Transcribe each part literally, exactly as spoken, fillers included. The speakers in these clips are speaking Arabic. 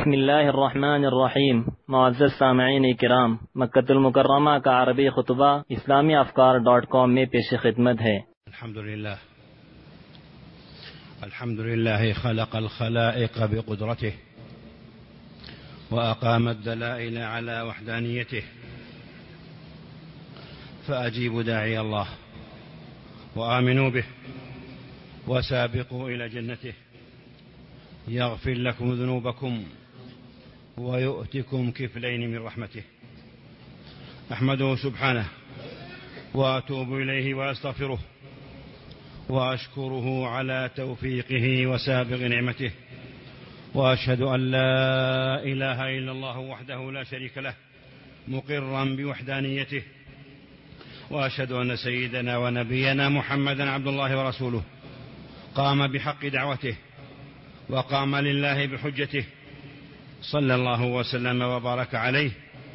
بسم الله الرحمن الرحیم. معزز سامعین کرام، مکۃ المکرمہ کا عربی خطبہ اسلامی افکار ڈاٹ کام میں پیش خدمت ہے. الحمد لله الحمد لله خلق الخلائق بقدرته وأقام الدلائل على وحدانيته، فأجيبوا داعي الله وآمنوا به وسابقوا إلى جنته يغفر لكم ذنوبكم ويؤتكم كفلين من رحمته. أحمده سبحانه وأتوب إليه وأستغفره وأشكره على توفيقه وسابق نعمته، وأشهد أن لا إله إلا الله وحده لا شريك له مقرا بوحدانيته، وأشهد أن سيدنا ونبينا محمدا عبد الله ورسوله قام بحق دعوته وقام لله بحجته، صلى الله وسلم وبارك عليه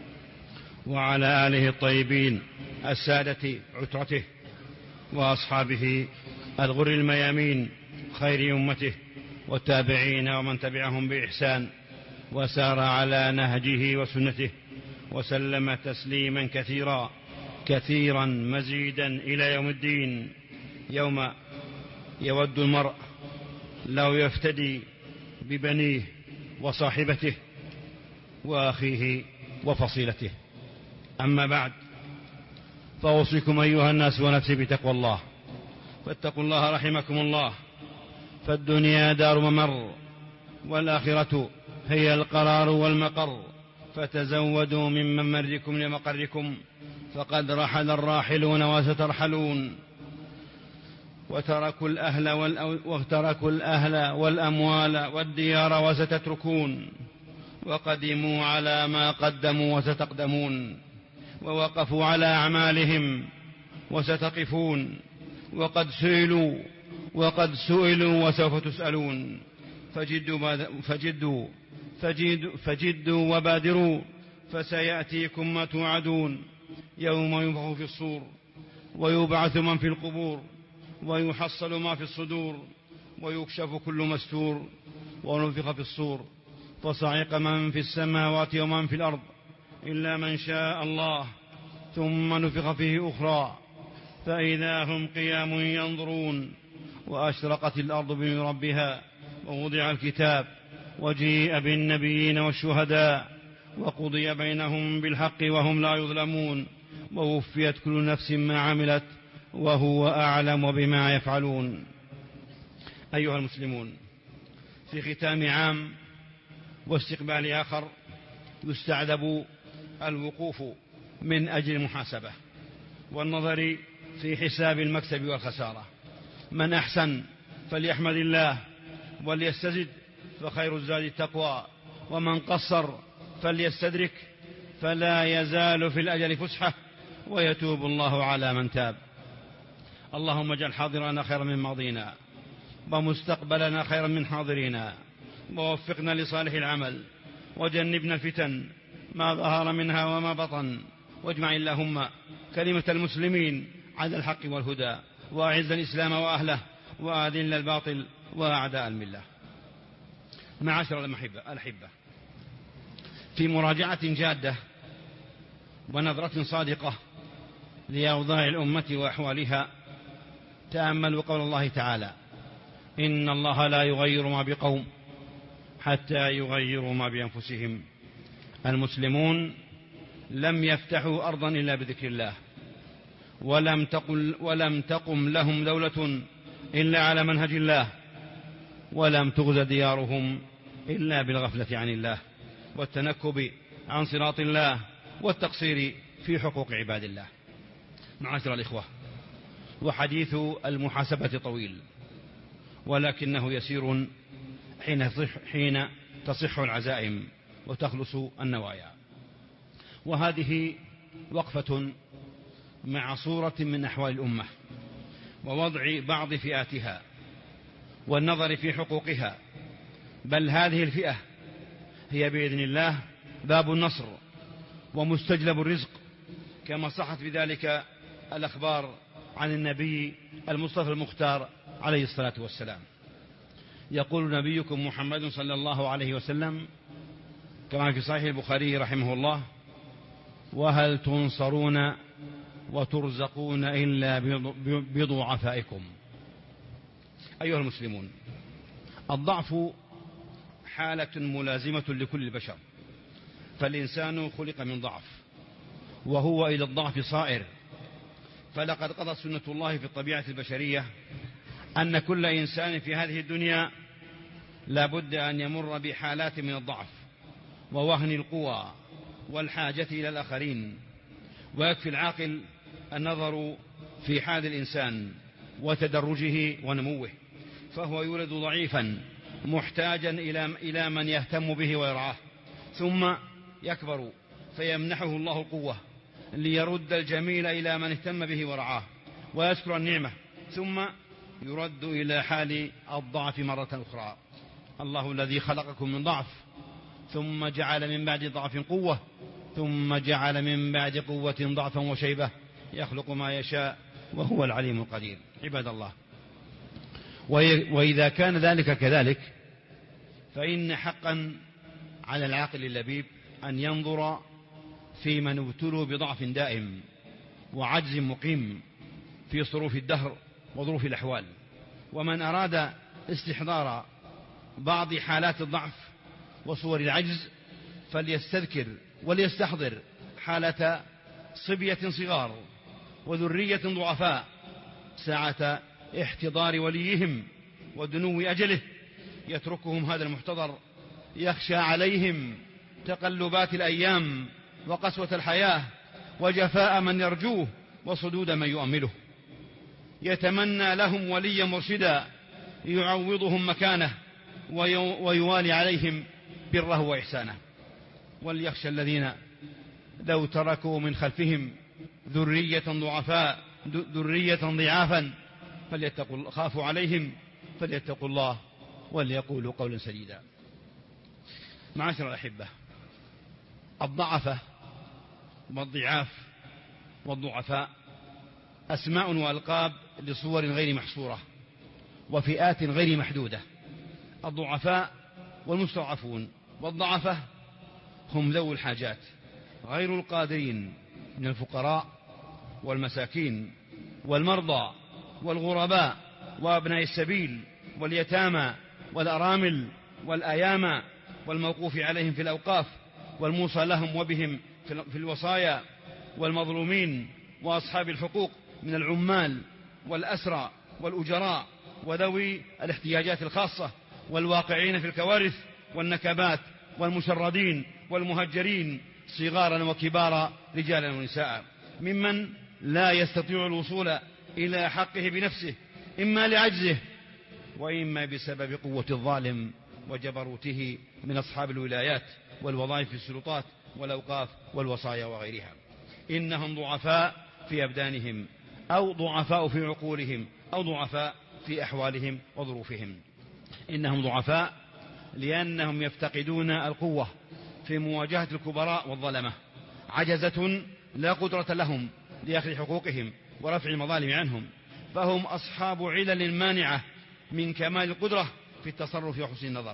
وعلى آله الطيبين السادة عترته وأصحابه الغر الميامين خير أمته والتابعين ومن تبعهم بإحسان وسار على نهجه وسنته وسلم تسليما كثيرا كثيرا مزيدا إلى يوم الدين، يوم يود المرء لو يفتدي ببنيه وصاحبته وأخيه وفصيلته. أما بعد، فأوصيكم أيها الناس ونفسي بتقوى الله، فاتقوا الله رحمكم الله، فالدنيا دار ممر والآخرة هي القرار والمقر، فتزودوا من ممركم لمقركم، فقد رحل الراحلون وسترحلون، وتركوا الأهل, وتركوا الأهل والأموال والديار وستتركون، وقدموا على ما قدموا وستقدمون، ووقفوا على أعمالهم وستقفون، وقد سئلوا وقد سئلوا وسوف تسألون، فجدوا, فجدوا, فجدوا, فجدوا وبادروا، فسيأتيكم ما توعدون، يوم ينفخ في الصور ويبعث من في القبور ويحصل ما في الصدور ويكشف كل مستور، ونفخ في الصور فصعق من في السماوات ومن في الأرض إلا من شاء الله، ثم نفخ فيه أخرى فإذا هم قيام ينظرون، وأشرقت الأرض بنور ربها ووضع الكتاب وجيء بالنبيين والشهداء وقضي بينهم بالحق وهم لا يظلمون، ووفيت كل نفس ما عملت وهو أعلم بما يفعلون. أيها المسلمون، في ختام عام واستقبال آخر يستعذب الوقوف من أجل المحاسبة والنظر في حساب المكسب والخسارة. من أحسن فليحمد الله وليستزد، فخير الزاد التقوى، ومن قصر فليستدرك، فلا يزال في الأجل فسحة، ويتوب الله على من تاب. اللهم اجعل حاضرنا خيرا من ماضينا ومستقبلنا خيرا من حاضرنا، ووفقنا لصالح العمل، وجنبنا الفتن ما ظهر منها وما بطن، واجمع اللهم كلمة المسلمين على الحق والهدى، وأعز الإسلام وأهله، وأذل الباطل وأعداء الملة. معاشر الأحبة، في مراجعة جادة ونظرة صادقة لأوضاع الأمة وأحوالها، تأملوا قول الله تعالى: إن الله لا يغير ما بقوم حتى يغيروا ما بأنفسهم. المسلمون لم يفتحوا أرضا إلا بذكر الله، ولم تقل ولم تقم لهم دولة إلا على منهج الله، ولم تغز ديارهم إلا بالغفلة عن الله والتنكب عن صراط الله والتقصير في حقوق عباد الله. معاشر الإخوة، وحديث المحاسبة طويل، ولكنه يسير حين تصح, حين تصح العزائم وتخلص النوايا. وهذه وقفة مع صورة من أحوال الأمة، ووضع بعض فئاتها والنظر في حقوقها، بل هذه الفئة هي بإذن الله باب النصر ومستجلب الرزق، كما صحت بذلك الأخبار عن النبي المصطفى المختار عليه الصلاة والسلام. يقول نبيكم محمد صلى الله عليه وسلم: كما في صحيح البخاري رحمه الله: وهل تنصرون وترزقون إلا بضعفائكم. أيها المسلمون، الضعف حالة ملازمة لكل البشر، فالإنسان خلق من ضعف وهو إلى الضعف صائر، فلقد قضت سنة الله في الطبيعة البشرية أن كل إنسان في هذه الدنيا لا بد أن يمر بحالات من الضعف ووهن القوى والحاجة إلى الآخرين. ويكفي العاقل النظر في حال الإنسان وتدرجه ونموه، فهو يولد ضعيفا محتاجا إلى من يهتم به ويرعاه، ثم يكبر فيمنحه الله القوة ليرد الجميل إلى من اهتم به ورعاه ويشكر النعمة، ثم يرد إلى حال الضعف مرة أخرى. الله الذي خلقكم من ضعف ثم جعل من بعد ضعف قوة ثم جعل من بعد قوة ضعفا وشيبة يخلق ما يشاء وهو العليم القدير. عباد الله، وإذا كان ذلك كذلك فإن حقا على العاقل اللبيب أن ينظر في من ابتلوا بضعف دائم وعجز مقيم في صروف الدهر وظروف الأحوال، ومن أراد استحضار بعض حالات الضعف وصور العجز فليستذكر وليستحضر حالة صبية صغار وذرية ضعفاء ساعة احتضار وليهم ودنو أجله، يتركهم هذا المحتضر يخشى عليهم تقلبات الأيام وقسوة الحياة وجفاء من يرجوه وصدود من يؤمله، يتمنى لهم وليا مرشدا يعوضهم مكانه ويوالي عليهم بره وإحسانه. وليخشى الذين لو تركوا من خلفهم ذرية ضعفاء ذرية ضعافا فليتقوا خافوا عليهم فليتقوا الله وليقولوا قولا سديدا. معاشر الأحبة، الضعفة والضعاف والضعفاء أسماء وألقاب لصور غير محصورة وفئات غير محدودة. الضعفاء والمستضعفون والضعفة هم ذوي الحاجات غير القادرين من الفقراء والمساكين والمرضى والغرباء وابناء السبيل واليتامى والأرامل والأيامى والموقوف عليهم في الأوقاف والموصى لهم وبهم في الوصايا والمظلومين وأصحاب الحقوق من العمال والأسرى والأجراء وذوي الاحتياجات الخاصة والواقعين في الكوارث والنكبات والمشردين والمهجرين صغارا وكبارا رجالا ونساء، ممن لا يستطيع الوصول إلى حقه بنفسه إما لعجزه وإما بسبب قوة الظالم وجبروته من أصحاب الولايات والوظائف في السلطات والأوقاف والوصايا وغيرها. إنهم ضعفاء في أبدانهم أو ضعفاء في عقولهم أو ضعفاء في أحوالهم وظروفهم. إنهم ضعفاء لأنهم يفتقدون القوة في مواجهة الكبراء والظلمة، عجزة لا قدرة لهم لأخذ حقوقهم ورفع المظالم عنهم، فهم أصحاب علل مانعة من كمال القدرة في التصرف وحسن النظر.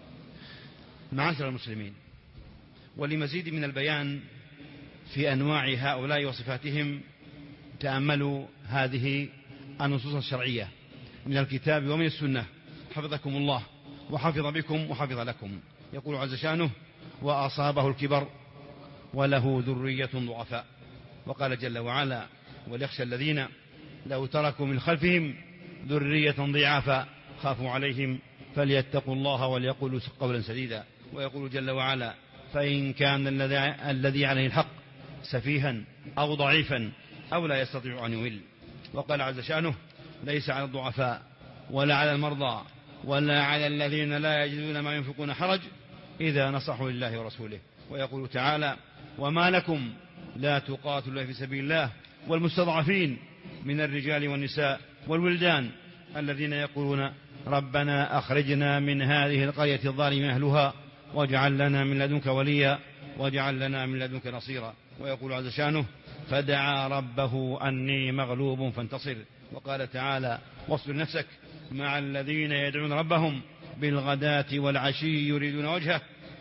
معاشر المسلمين، ولمزيد من البيان في أنواع هؤلاء وصفاتهم تأملوا هذه النصوص الشرعية من الكتاب ومن السنة حفظكم الله وحفظ بكم وحفظ لكم. يقول عز شانه: وأصابه الكبر وله ذرية ضعفاء. وقال جل وعلا: وليخشى الذين لو تركوا من خلفهم ذرية ضعافا خافوا عليهم فليتقوا الله وليقولوا قولا سديدا. ويقول جل وعلا: فإن كان الذي عليه الحق سفيها أو ضعيفا أو لا يستطيع أن يمل. وقال عز شانه: ليس على الضعفاء ولا على المرضى ولا على الذين لا يجدون ما ينفقون حرج إذا نصحوا لله ورسوله. ويقول تعالى: وما لكم لا تقاتلوا في سبيل الله والمستضعفين من الرجال والنساء والولدان الذين يقولون ربنا أخرجنا من هذه القرية الظالم أهلها واجعل لنا من لدنك وليا واجعل لنا من لدنك نصيرا. ويقول عز شانه: فدعا ربه أني مغلوب فانتصر. وقال تعالى: واصبر نفسك مع الذين يدعون ربهم بالغداة والعشي يريدون وجهه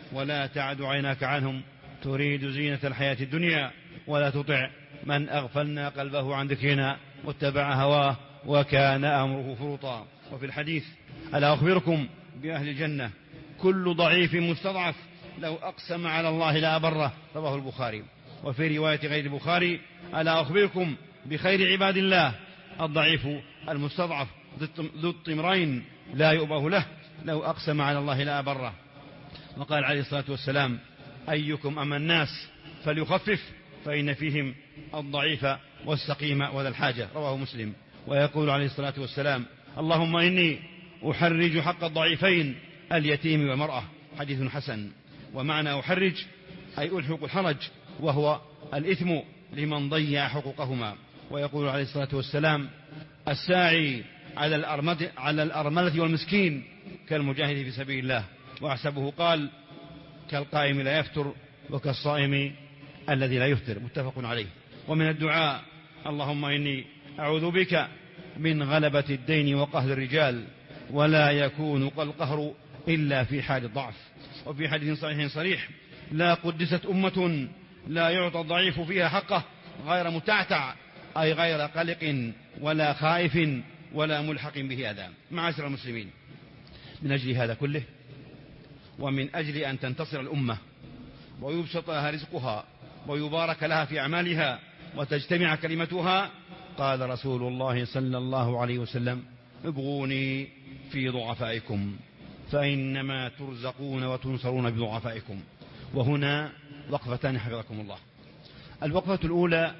ولا تعد عيناك عنهم تريد زينة الحياة الدنيا ولا تطع من أغفلنا قلبه عن ذكرنا واتبع هواه وكان أمره فرطا. وفي الحديث: ألا أخبركم بأهل الجنة كل ضعيف مستضعف لو أقسم على الله لا أبره، رواه البخاري. وفي رواية غير البخاري: ألا أخبركم بخير عباد الله الضعيف المستضعف ذو الطمرين لا يؤبه له لو أقسم على الله لا أبره. وقال عليه الصلاة والسلام: أيكم أما الناس فليخفف فإن فيهم الضعيف والسقيم وذا الحاجة، رواه مسلم. ويقول عليه الصلاة والسلام: اللهم إني أحرج حق الضعيفين اليتيم والمرأة، حديث حسن. ومعنى أحرج أي ألحق الحرج، وهو الإثم لمن ضيع حقوقهما. ويقول عليه الصلاة والسلام: الساعي على الأرملة, على الأرملة والمسكين كالمجاهد في سبيل الله. وأحسبه قال: كالقائم لا يفتر وكالصائم الذي لا يفطر، متفق عليه. ومن الدعاء: اللهم إني أعوذ بك من غلبة الدين وقهر الرجال ولا يكون القهر إلا في حال الضعف. وفي حديث صحيح صريح: لا قدست أمة لا يعطى الضعيف فيها حقه غير متعتع، أي غير قلق ولا خائف ولا ملحق به أذى. معاشر المسلمين، من أجل هذا كله ومن أجل أن تنتصر الأمة ويبسط لها رزقها ويبارك لها في أعمالها وتجتمع كلمتها، قال رسول الله صلى الله عليه وسلم: ابغوني في ضعفائكم فإنما ترزقون وتنصرون بضعفائكم. وهنا وقفتان حفظكم الله. الوقفة الأولى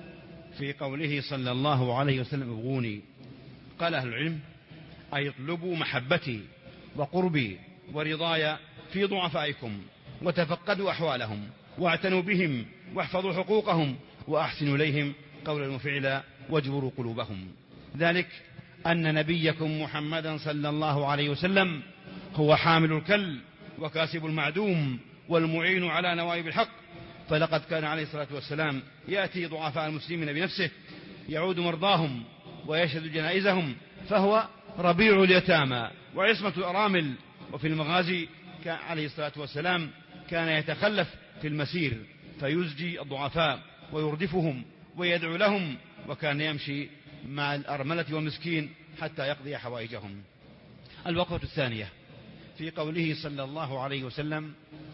في قوله صلى الله عليه وسلم: ابغوني. قال أهل العلم: أي اطلبوا محبتي وقربي ورضاي في ضعفائكم وتفقدوا أحوالهم واعتنوا بهم واحفظوا حقوقهم وأحسنوا إليهم قولا وفعلا واجبروا قلوبهم. ذلك أن نبيكم محمدا صلى الله عليه وسلم هو حامل الكل وكاسب المعدوم والمعين على نوائب الحق. فلقد كان عليه الصلاة والسلام يأتي ضعفاء المسلمين بنفسه يعود مرضاهم ويشهد جنائزهم، فهو ربيع اليتامى وعصمة الأرامل. وفي المغازي كان عليه الصلاة والسلام كان يتخلف في المسير فيزجي الضعفاء ويردفهم ويدعو لهم، وكان يمشي مع الأرملة والمسكين حتى يقضي حوائجهم. الوقفة الثانية في قوله صلى الله عليه وسلم: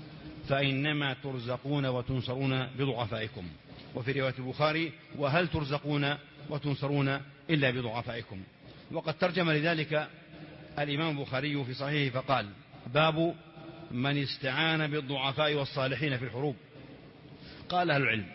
فإنما ترزقون وتنصرون بضعفائكم. وفي رواية البخاري: وهل ترزقون وتنصرون إلا بضعفائكم. وقد ترجم لذلك الإمام البخاري في صحيحه فقال: باب من استعان بالضعفاء والصالحين في الحروب. قال أهل العلم: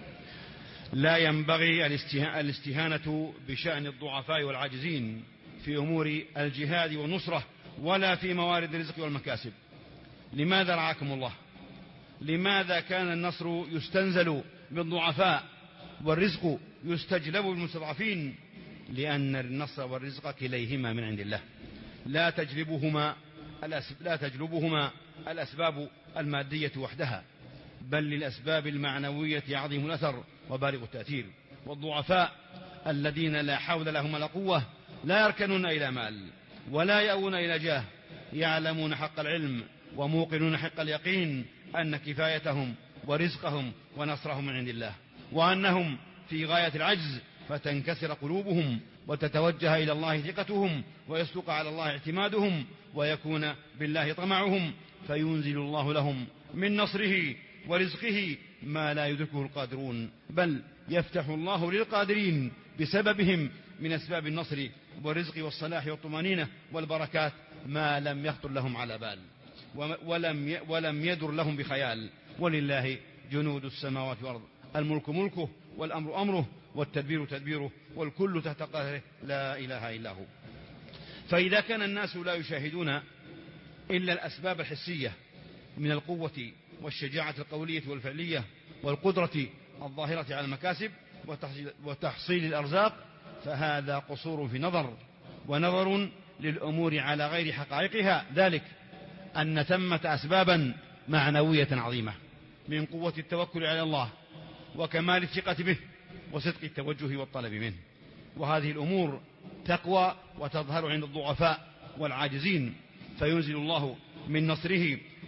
لا ينبغي الاستهانة بشأن الضعفاء والعاجزين في أمور الجهاد والنصرة ولا في موارد الرزق والمكاسب. لماذا رعاكم الله؟ لماذا كان النصر يستنزل بالضعفاء والرزق يستجلب بالمستضعفين؟ لأن النصر والرزق كليهما من عند الله، لا تجلبهما لا تجلبهما الأسباب المادية وحدها، بل للأسباب المعنوية عظيم الأثر وبالغ التأثير. والضعفاء الذين لا حول لهم ولا قوة لا يركنون إلى مال ولا يأوون إلى جاه، يعلمون حق العلم وموقنون حق اليقين أن كفايتهم ورزقهم ونصرهم من عند الله، وأنهم في غاية العجز، فتنكسر قلوبهم وتتوجه إلى الله ثقتهم ويصدق على الله اعتمادهم ويكون بالله طمعهم، فينزل الله لهم من نصره ورزقه ما لا يدركه القادرون، بل يفتح الله للقادرين بسببهم من أسباب النصر والرزق والصلاح والطمانينة والبركات ما لم يخطر لهم على بال ولم ولم يدر لهم بخيال. ولله جنود السماوات والأرض، الملك ملكه والأمر أمره والتدبير تدبيره والكل تحت قهره لا إله إلا هو. فإذا كان الناس لا يشاهدون إلا الأسباب الحسية من القوة والشجاعة القولية والفعلية والقدرة الظاهرة على المكاسب وتحصيل الأرزاق، فهذا قصور في نظر ونظر للأمور على غير حقائقها. ذلك أن ثمة أسبابا معنوية عظيمة من قوة التوكل على الله وكمال الثقة به وصدق التوجه والطلب منه، وهذه الأمور تقوى وتظهر عند الضعفاء والعاجزين، فينزل الله من نصره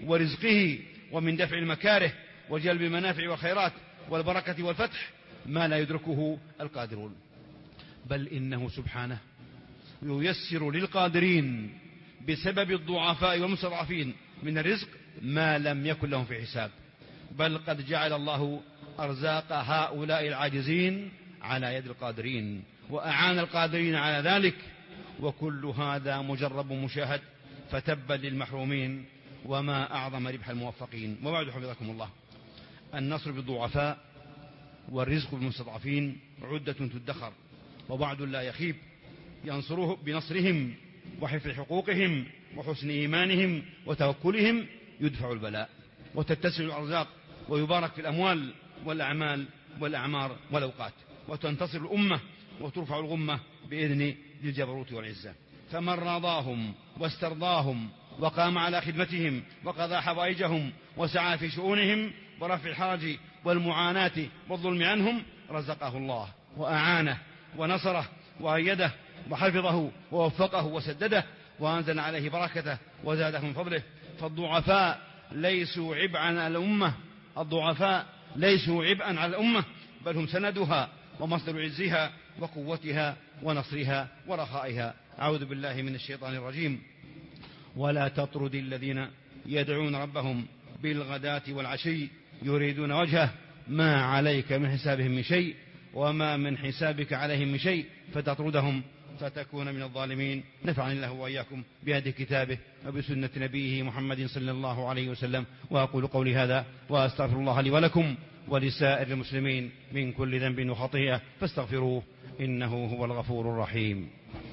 ورزقه ومن دفع المكاره وجلب المنافع والخيرات والبركة والفتح ما لا يدركه القادرون، بل إنه سبحانه ييسر للقادرين بسبب الضعفاء والمستضعفين من الرزق ما لم يكن لهم في حساب، بل قد جعل الله أرزاق هؤلاء العاجزين على يد القادرين وأعان القادرين على ذلك، وكل هذا مجرب مشاهد، فتبا للمحرومين وما أعظم ربح الموفقين. وبعد حفظكم الله، النصر بالضعفاء والرزق بالمستضعفين عدة تدخر ووعد لا يخيب، ينصره بنصرهم وحفظ حقوقهم وحسن إيمانهم وتوكلهم يدفع البلاء وتتسع الأرزاق ويبارك في الأموال والأعمال والأعمار والأوقات، وتنتصر الأمة وترفع الغمة بإذن ذي الجبروت والعزة. فمن راضاهم واسترضاهم وقام على خدمتهم وقضى حوائجهم وسعى في شؤونهم ورفع الحرج والمعاناة والظلم عنهم رزقه الله وأعانه ونصره وأيده وحفظه ووفقه وسدده وأنزل عليه بركته وزاده من فضله. فالضعفاء ليسوا عبئا على الأمة، الضعفاء ليسوا عبئا على الأمة، بل هم سندها ومصدر عزها وقوتها ونصرها ورخائها. أعوذ بالله من الشيطان الرجيم. ولا تطرد الذين يدعون ربهم بالغداة والعشي يريدون وجهه ما عليك من حسابهم من شيء وما من حسابك عليهم من شيء فتطردهم فتكون من الظالمين. نفعني الله وإياكم بهدي كتابه وبسنة نبيه محمد صلى الله عليه وسلم. وأقول قولي هذا وأستغفر الله لي ولكم ولسائر المسلمين من كل ذنب وخطيئة فاستغفروه إنه هو الغفور الرحيم.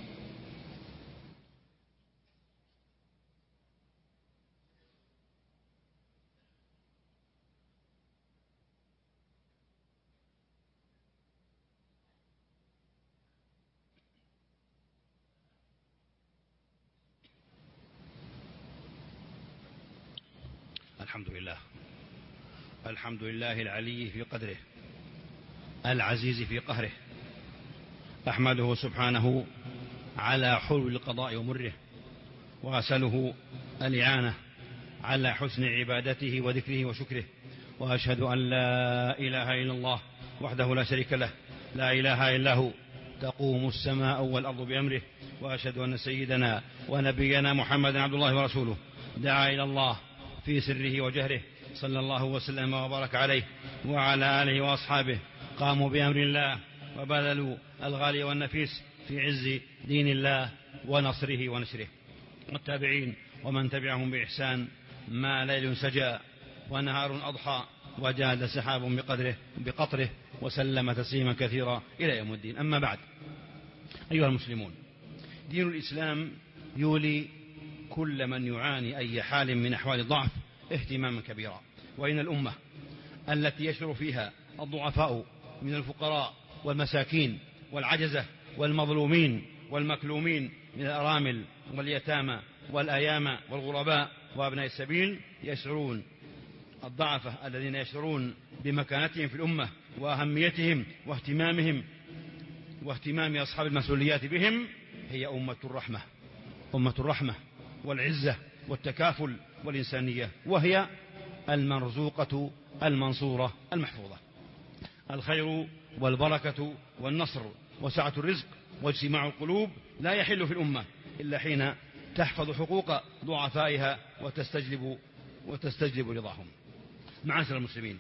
الحمد لله الحمد لله العلي في قدره العزيز في قهره، أحمده سبحانه على حلو القضاء ومره، وأسأله الإعانة على حسن عبادته وذكره وشكره، وأشهد أن لا إله إلا الله وحده لا شريك له لا إله إلا هو تقوم السماء والأرض بأمره، وأشهد أن سيدنا ونبينا محمدا عبد الله ورسوله دعا إلى الله في سره وجهره صلى الله وسلم وبارك عليه وعلى آله وأصحابه، قاموا بأمر الله وبذلوا الغالي والنفيس في عز دين الله ونصره ونشره، والتابعين ومن تبعهم بإحسان ما ليل سجى ونهار أضحى وجاد سحاب بقدره بقطره وسلم تسليما كثيرا إلى يوم الدين. أما بعد، أيها المسلمون، دين الإسلام يولي كل من يعاني أي حال من أحوال الضعف اهتماما كبيرا، وإن الأمة التي يشعر فيها الضعفاء من الفقراء والمساكين والعجزة والمظلومين والمكلومين من الأرامل واليتامى والأيام والغرباء وأبناء السبيل يشعرون الضعفة الذين يشعرون بمكانتهم في الأمة وأهميتهم واهتمامهم واهتمام أصحاب المسؤوليات بهم، هي أمة الرحمة، أمة الرحمة والعزة والتكافل والإنسانية، وهي المرزوقة المنصورة المحفوظة. الخير والبركة والنصر وسعة الرزق واجتماع القلوب لا يحل في الأمة إلا حين تحفظ حقوق ضعفائها وتستجلب, وتستجلب رضاهم. معاشر المسلمين،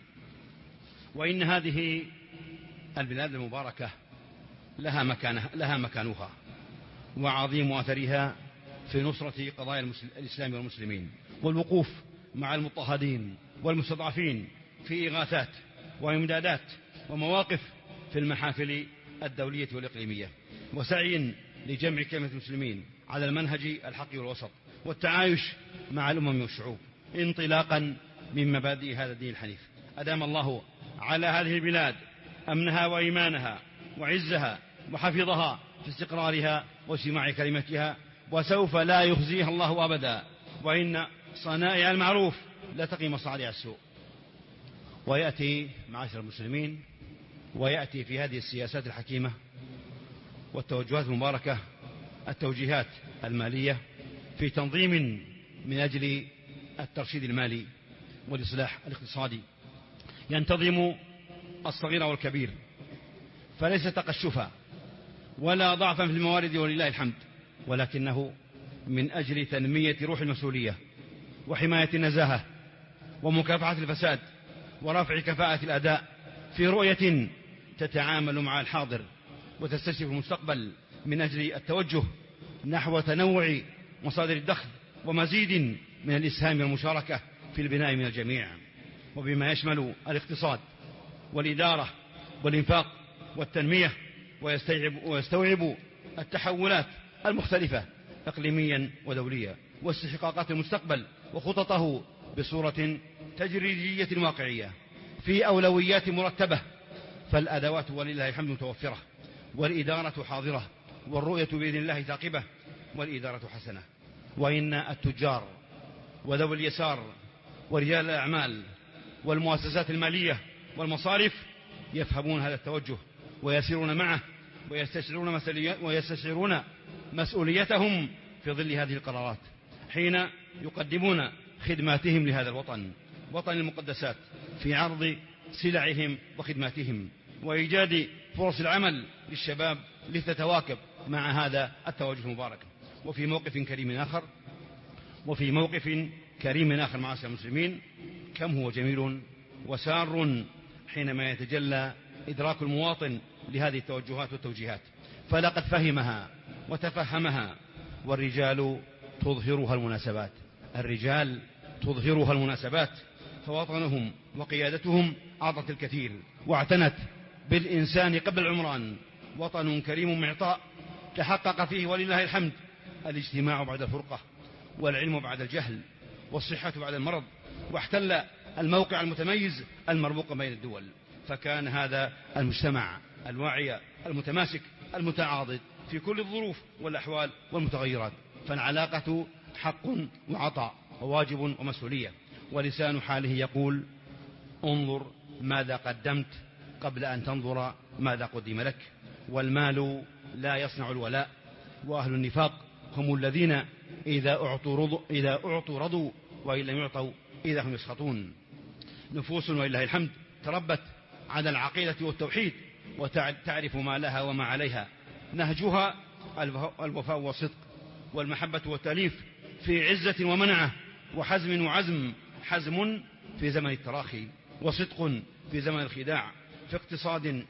وإن هذه البلاد المباركة لها, مكانها لها مكانها وعظيم أثرها في نصرة قضايا الإسلام والمسلمين والوقوف مع المضطهدين والمستضعفين في إغاثات وإمدادات ومواقف في المحافل الدولية والإقليمية، وسعي لجمع كلمة المسلمين على المنهج الحق والوسط والتعايش مع الأمم والشعوب انطلاقا من مبادئ هذا الدين الحنيف. أدام الله على هذه البلاد أمنها وإيمانها وعزها وحفظها في استقرارها واجتماع كلمتها، وسوف لا يخزيها الله أبدا، وإن صنائع المعروف لا تقي مصاريع السوء. ويأتي معاشر المسلمين ويأتي في هذه السياسات الحكيمة والتوجهات المباركة التوجيهات المالية في تنظيم من أجل الترشيد المالي والإصلاح الاقتصادي ينتظم الصغير والكبير، فليس تقشفا ولا ضعفا في الموارد ولله الحمد، ولكنه من أجل تنمية روح المسؤولية وحماية النزاهة ومكافحة الفساد ورفع كفاءة الأداء في رؤية تتعامل مع الحاضر وتستشرف المستقبل، من أجل التوجه نحو تنوع مصادر الدخل ومزيد من الإسهام والمشاركة في البناء من الجميع، وبما يشمل الاقتصاد والإدارة والإنفاق والتنمية، ويستوعب, ويستوعب التحولات المختلفة إقليميا ودوليا واستحقاقات المستقبل وخططه بصورة تجريدية واقعية في أولويات مرتبة. فالأدوات ولله الحمد متوفرة، والإدارة حاضرة، والرؤية بإذن الله ثاقبة، والإدارة حسنة. وإن التجار وذوي اليسار ورجال الأعمال والمؤسسات المالية والمصارف يفهمون هذا التوجه ويسيرون معه ويستشعرون, ويستشعرون مسؤوليتهم في ظل هذه القرارات حين يقدمون خدماتهم لهذا الوطن، وطن المقدسات، في عرض سلعهم وخدماتهم وإيجاد فرص العمل للشباب لتتواكب مع هذا التوجه المبارك. وفي موقف كريم آخر وفي موقف كريم آخر معاشر المسلمين، كم هو جميل وسار حينما يتجلى إدراك المواطن لهذه التوجهات والتوجيهات، فلقد فهمها وتفهمها. والرجال تظهرها المناسبات الرجال تظهرها المناسبات فوطنهم وقيادتهم أعطت الكثير واعتنت بالإنسان قبل العمران. وطن كريم معطاء تحقق فيه ولله الحمد الاجتماع بعد الفرقة، والعلم بعد الجهل، والصحة بعد المرض، واحتل الموقع المتميز المرموق بين الدول. فكان هذا المجتمع الواعي المتماسك المتعاضد في كل الظروف والأحوال والمتغيرات. فالعلاقة حق وعطاء وواجب ومسؤولية. ولسان حاله يقول: انظر ماذا قدمت قبل أن تنظر ماذا قدم لك. والمال لا يصنع الولاء، وأهل النفاق هم الذين إذا أعطوا رضوا, إذا أعطوا رضوا وإن لم يعطوا إذا هم يسخطون. نفوس ولله الحمد تربت على العقيدة والتوحيد وتعرف ما لها وما عليها. نهجها الوفاء والصدق والمحبة والتأليف في عزة ومنعة، وحزم وعزم. حزم في زمن التراخي، وصدق في زمن الخداع، في اقتصاد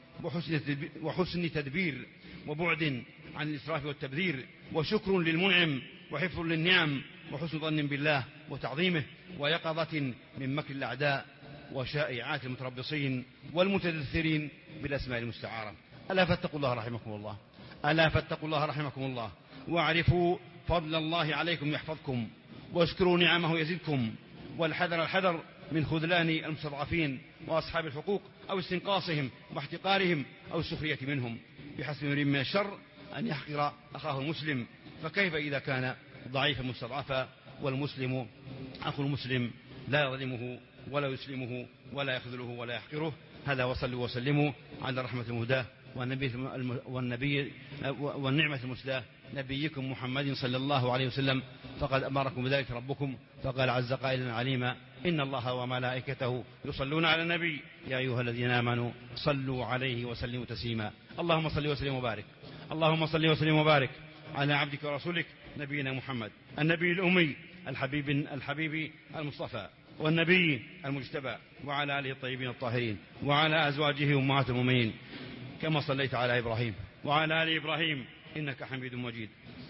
وحسن تدبير، وبعد عن الإسراف والتبذير، وشكر للمنعم، وحفظ للنعم، وحسن ظن بالله وتعظيمه، ويقظة من مكر الأعداء وشائعات المتربصين والمتدثرين بالأسماء المستعارة. ألا فاتقوا الله رحمكم الله ألا فاتقوا الله رحمكم الله واعرفوا فضل الله عليكم يحفظكم، واشكروا نعمه يزدكم. والحذر الحذر من خذلان المستضعفين وأصحاب الحقوق، أو استنقاصهم واحتقارهم أو السخرية منهم. بحسب امرئ من الشر أن يحقر أخاه المسلم، فكيف إذا كان ضعيفا مستضعفا، والمسلم أخو المسلم لا يظلمه ولا يسلمه ولا يخذله ولا يحقره. هذا وصلوا وسلموا على رحمة المهداة والنبي, والنبي والنعمة المسداة نبيكم محمد صلى الله عليه وسلم، فقد أمركم بذلك ربكم، فقال عز قائلا عليما: إن الله وملائكته يصلون على النبي يا أيها الذين آمنوا صلوا عليه وسلموا تسليما. اللهم صل وسلم وبارك اللهم صل وسلم وبارك على عبدك ورسولك نبينا محمد النبي الأمي الحبيب الحبيب المصطفى والنبي المجتبى، وعلى آله الطيبين الطاهرين، وعلى أزواجه أمهات المؤمنين، كما صليت على إبراهيم وعلى آل إبراهيم إنك حميد مجيد.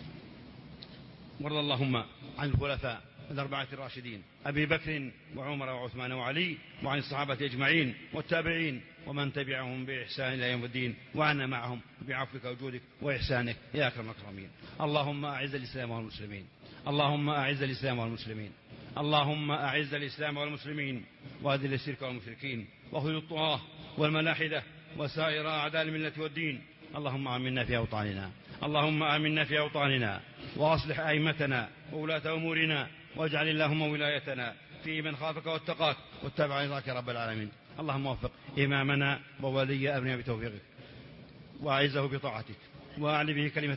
وارض اللهم عن الخلفاء الأربعة الراشدين أبي بكر وعمر وعثمان وعلي، وعن الصحابة أجمعين والتابعين ومن تبعهم بإحسان إلى يوم الدين، وعنا معهم بعفوك وجودك وإحسانك يا أكرم الأكرمين. اللهم أعز الإسلام والمسلمين اللهم أعز الإسلام والمسلمين اللهم أعز الإسلام والمسلمين، وأذل الشرك والمشركين، وخذ الطغاة والملاحدة وسائر أعداء الملة والدين. اللهم آمنا في أوطاننا اللهم آمنا في أوطاننا وأصلح أئمتنا وولاة أمورنا، واجعل اللهم ولايتنا في من خافك واتقاك واتبع رضاك يا رب العالمين. اللهم وفق إمامنا وولي أمرنا بتوفيقك، وأعزه بطاعتك، وأعلي به كلمتك،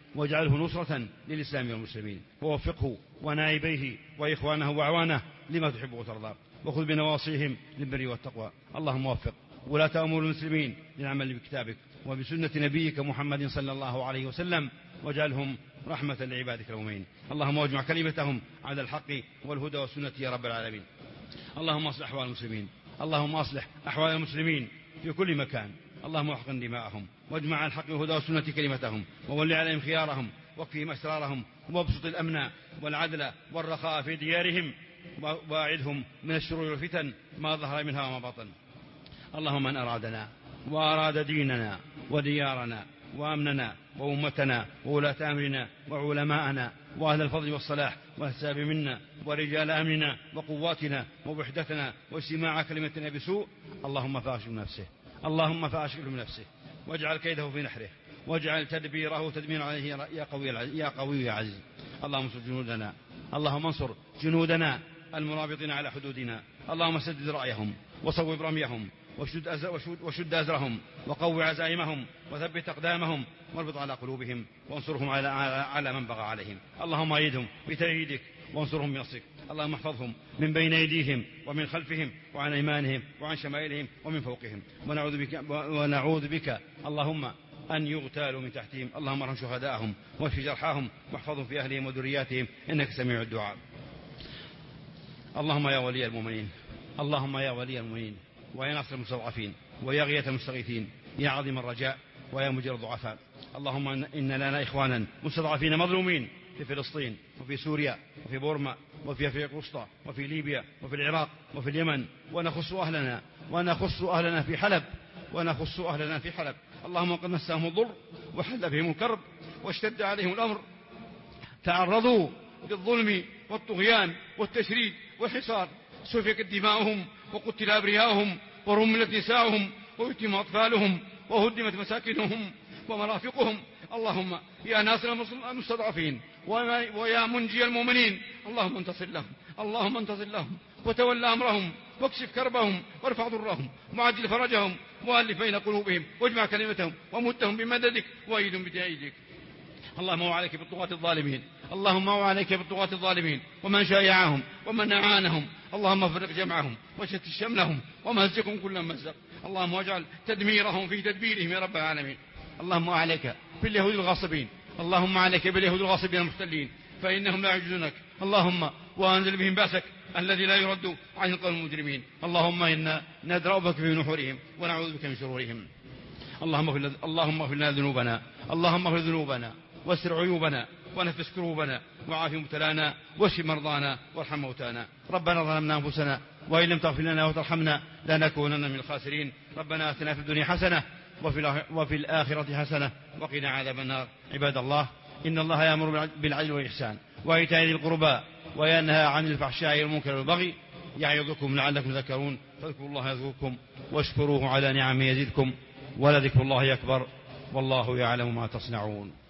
واجعله نصرة للإسلام والمسلمين، ووفقه ونائبيه وإخوانه وأعوانه لما تحب وترضى، وخذ بنواصيهم للبر والتقوى. اللهم وفق ولاة أمور المسلمين للعمل بكتابك وبسنة نبيك محمد صلى الله عليه وسلم، واجعلهم رحمة لعبادك المؤمنين. اللهم واجمع كلمتهم على الحق والهدى والسنة يا رب العالمين. اللهم اصلح أحوال المسلمين، اللهم اصلح أحوال المسلمين في كل مكان. اللهم احقن دماءهم، واجمع على الحق والهدى والسنة كلمتهم، وولي عليهم خيارهم، واكفهم أسرارهم، وابسط الأمن والعدل والرخاء في ديارهم، وأعذهم من الشرور والفتن ما ظهر منها وما بطن. اللهم من أرادنا وأراد ديننا وديارنا وأمننا وأمتنا وولاة أمرنا وعلماءنا وأهل الفضل والصلاح والحساب منا ورجال أمننا وقواتنا ووحدتنا واجتماع كلمتنا بسوء، اللهم فاشغل نفسه، اللهم فاشغل نفسه، واجعل كيده في نحره، واجعل تدبيره تدمير عليه يا قوي يا قوي يا عزيز. اللهم انصر جنودنا، اللهم انصر جنودنا المرابطين على حدودنا. اللهم سدد رأيهم وصوب رميهم وشد, وشد أزرهم وقوي عزائمهم وثبت أقدامهم واربط على قلوبهم وانصرهم على, على من بغى عليهم. اللهم أيدهم بتأييدك وانصرهم بنصرك. اللهم احفظهم من بين أيديهم ومن خلفهم وعن أيمانهم وعن شمائلهم ومن فوقهم، ونعوذ بك, ونعوذ بك اللهم أن يغتالوا من تحتهم. اللهم ارحم شهداءهم واشف جرحاهم واحفظهم في أهلهم وذرياتهم إنك سميع الدعاء. اللهم يا ولي المؤمنين، اللهم يا ولي المؤمنين ويا ناصر المستضعفين ويا غياث المستغيثين يا عظيم الرجاء ويا مجير الضعفاء، اللهم إن لنا إخوانا مستضعفين مظلومين في فلسطين وفي سوريا وفي بورما وفي أفريقيا الوسطى وفي ليبيا وفي العراق وفي اليمن، ونخص أهلنا ونخص أهلنا في حلب ونخص أهلنا في حلب. اللهم قد مسهم الضر وحل بهم الكرب واشتد عليهم الأمر، تعرضوا للظلم والطغيان والتشريد والحصار، سفكت دماؤهم وقتل أبرياؤهم ورملت نساؤهم ويتم أطفالهم وهدمت مساكنهم ومرافقهم. اللهم يا ناصر المستضعفين ويا منجي المؤمنين، اللهم انتصر لهم، اللهم انتصر لهم وتولى أمرهم واكشف كربهم وارفع ضرهم وعجل فرجهم وألف بين قلوبهم واجمع كلمتهم ومدهم بمددك وأيدهم بتأييدك. اللهم وعليك بالطغاة الظالمين، اللهم وعليك بالطغاة الظالمين ومن شايعهم ومن أعانهم. اللهم فرق جمعهم وشتت شملهم ومزقهم كل مزق. اللهم واجعل تدميرهم في تدبيرهم يا رب العالمين. اللهم عليك باليهود الغاصبين، اللهم عليك باليهود الغاصبين المحتلين فإنهم لا يعجزونك. اللهم وأنزل بهم بأسك الذي لا يرد عن القوم المجرمين. اللهم إنا ندرأ بك في نحورهم ونعوذ بك من شرورهم. اللهم اغفر اللهم اغفر لنا ذنوبنا، اللهم اغفر ذنوبنا واستر عيوبنا ونفس كروبنا وعاف مبتلانا واشف مرضانا وارحم موتانا. ربنا ظلمنا أنفسنا وإن لم تغفر لنا وترحمنا لنكونن من الخاسرين. ربنا آتنا في الدنيا حسنة وفي الآخرة حسنة وقنا عذاب النار. عباد الله، إن الله يأمر بالعدل والإحسان وإيتاء ذي القربى وينهى عن الفحشاء والمنكر والبغي يعظكم لعلكم تذكرون. فاذكروا الله يذكركم واشكروه على نعمه يزدكم ولذكر الله أكبر والله يعلم ما تصنعون.